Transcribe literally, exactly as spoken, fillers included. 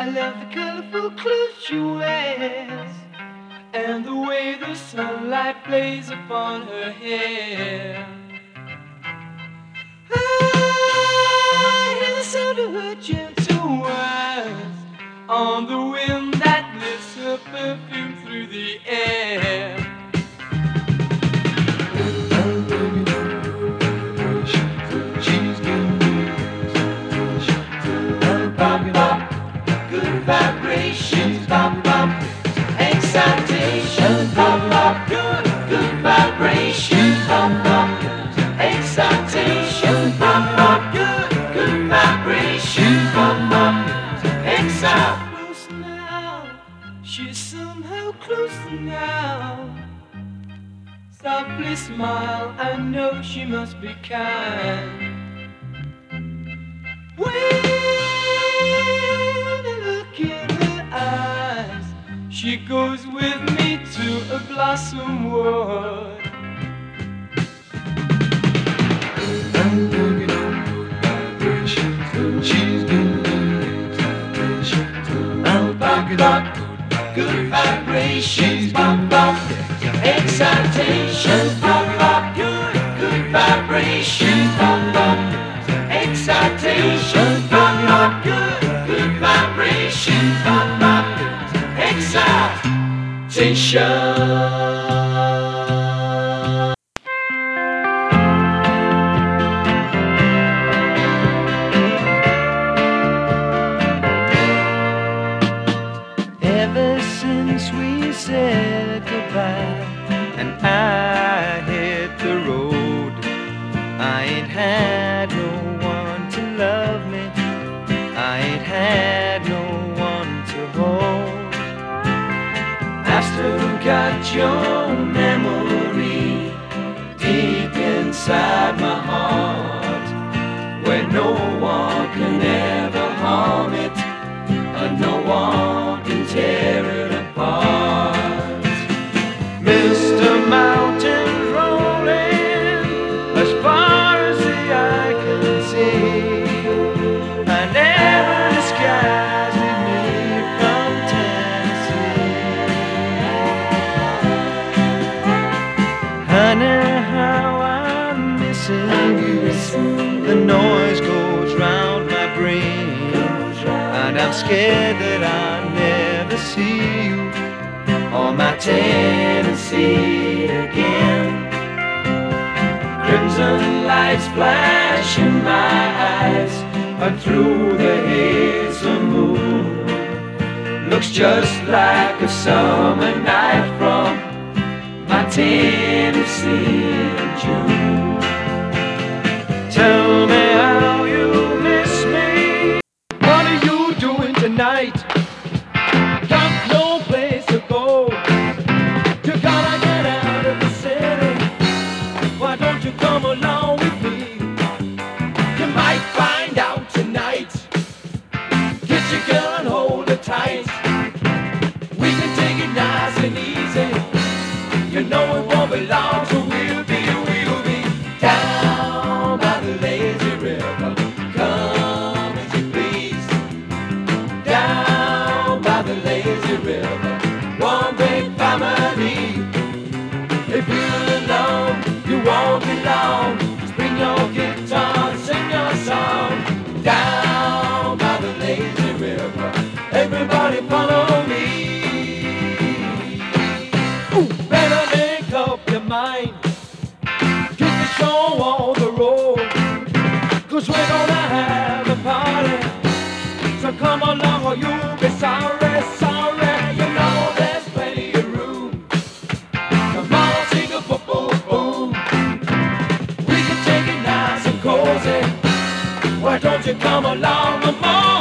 love the colorful clothes she wears and the way the sunlight plays upon her hair. I hear the sound of her gentle words on the wind that lifts her perfume through the air. She's good, pop, pop, good vibrations, pop, pop, excitation, pop, pop, good, good vibrations, pop, pop, excitation, pop, pop, good, good vibrations, pop, pop, excitation. Close now, she's somehow closer now. Softly smile, I know she must be kind. When I look in her eyes, she goes with me to a blossom wood. I'm looking on vibrations, she's good vibrations. I'm picking up good vibrations, pop pop, excitation, pop pop, good good vibrations, pop pop, excitation, pop pop, good good vibrations, pop pop, excitation. Ever since we said goodbye and I hit the road, I ain't had no one to love me, I ain't had no one to hold. I still got your memory deep inside my heart, where no one can ever harm it, and no one can tear it apart. Mister Mountains rolling as far as the eye can see, and ever the skies lead me from Tennessee. Honey, how I'm missing you. The noise goes round my brain, and I'm scared that I'll never see you or my Tennessee again. Crimson lights flash in my eyes, and through the haze the moon looks just like a summer night from my Tennessee in June. Tell me how you miss me. What are you doing tonight? Got no place to go. You gotta get out of the city. Why don't you come along with me? You might find out tonight. Get your girl and hold her tight. We can take it nice and easy. You know it won't be long, so we'll be, we'll be down by the lazy river. Come as you please. Down by the lazy river, one big family. If you're alone, you won't be long. Just bring your guitar, sing your song. Down by the lazy river, everybody follow me. Ooh, better make up your mind. Get the show on the road, 'cause we're gonna have a party. So come along or you'll be sorry, sorry. You know there's plenty of room. Come on, sing a boom, boom, boom. We can take it nice and cozy. Why don't you come along, come on?